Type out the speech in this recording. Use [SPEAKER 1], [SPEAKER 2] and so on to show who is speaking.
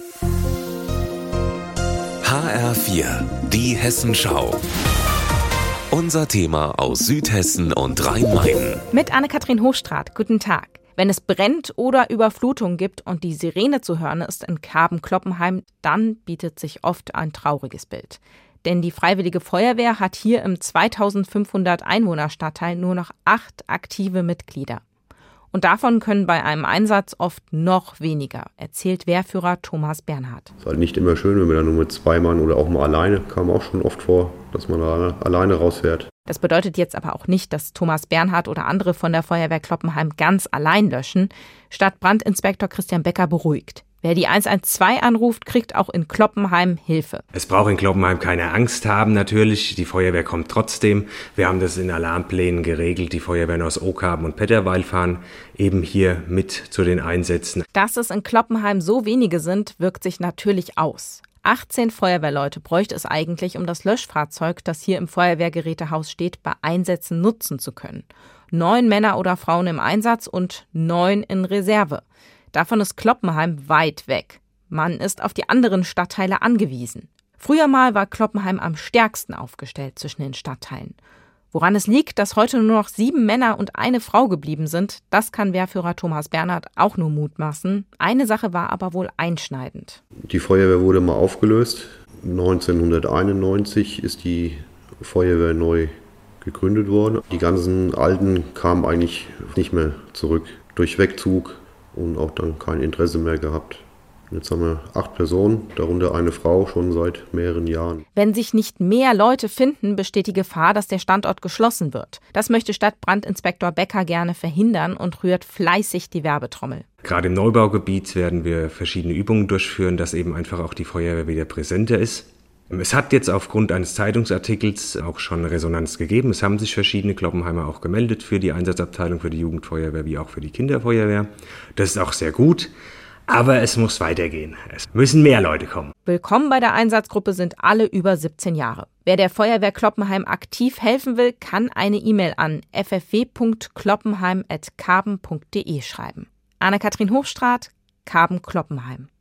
[SPEAKER 1] HR4, die Hessenschau. Unser Thema aus Südhessen und Rhein-Main.
[SPEAKER 2] Mit Anne-Kathrin Hochstraat, guten Tag. Wenn es brennt oder Überflutung gibt und die Sirene zu hören ist in Karben-Kloppenheim, dann bietet sich oft ein trauriges Bild. Denn die Freiwillige Feuerwehr hat hier im 2500 Einwohner-Stadtteil nur noch 8 aktive Mitglieder. Und davon können bei einem Einsatz oft noch weniger, erzählt Wehrführer Thomas Bernhard.
[SPEAKER 3] Es ist halt nicht immer schön, wenn man dann nur mit 2 Mann oder auch mal alleine, kam auch schon oft vor, dass man da alleine rausfährt. Das
[SPEAKER 2] bedeutet jetzt aber auch nicht, dass Thomas Bernhard oder andere von der Feuerwehr Kloppenheim ganz allein löschen. Stadtbrandinspektor Christian Becker beruhigt. Wer die 112 anruft, kriegt auch in Kloppenheim Hilfe.
[SPEAKER 4] Es braucht in Kloppenheim keine Angst haben natürlich, die Feuerwehr kommt trotzdem. Wir haben das in Alarmplänen geregelt, die Feuerwehren aus Okarben und Petterweil fahren eben hier mit zu den Einsätzen.
[SPEAKER 2] Dass es in Kloppenheim so wenige sind, wirkt sich natürlich aus. 18 Feuerwehrleute bräuchte es eigentlich, um das Löschfahrzeug, das hier im Feuerwehrgerätehaus steht, bei Einsätzen nutzen zu können. 9 Männer oder Frauen im Einsatz und 9 in Reserve. Davon ist Kloppenheim weit weg. Man ist auf die anderen Stadtteile angewiesen. Früher mal war Kloppenheim am stärksten aufgestellt zwischen den Stadtteilen. Woran es liegt, dass heute nur noch 7 Männer und eine Frau geblieben sind, das kann Wehrführer Thomas Bernhard auch nur mutmaßen. Eine Sache war aber wohl einschneidend.
[SPEAKER 3] Die Feuerwehr wurde mal aufgelöst. 1991 ist die Feuerwehr neu gegründet worden. Die ganzen Alten kamen eigentlich nicht mehr zurück. Durch Wegzug und auch dann kein Interesse mehr gehabt. Jetzt haben wir 8 Personen, darunter eine Frau, schon seit mehreren Jahren.
[SPEAKER 2] Wenn sich nicht mehr Leute finden, besteht die Gefahr, dass der Standort geschlossen wird. Das möchte Stadtbrandinspektor Becker gerne verhindern und rührt fleißig die Werbetrommel.
[SPEAKER 4] Gerade im Neubaugebiet werden wir verschiedene Übungen durchführen, dass eben einfach auch die Feuerwehr wieder präsenter ist. Es hat jetzt aufgrund eines Zeitungsartikels auch schon Resonanz gegeben. Es haben sich verschiedene Kloppenheimer auch gemeldet für die Einsatzabteilung, für die Jugendfeuerwehr wie auch für die Kinderfeuerwehr. Das ist auch sehr gut, aber es muss weitergehen. Es müssen mehr Leute kommen.
[SPEAKER 2] Willkommen bei der Einsatzgruppe sind alle über 17 Jahre. Wer der Feuerwehr Kloppenheim aktiv helfen will, kann eine E-Mail an ffw.kloppenheim@karben.de schreiben. Anne-Kathrin Hochstraat, Karben-Kloppenheim.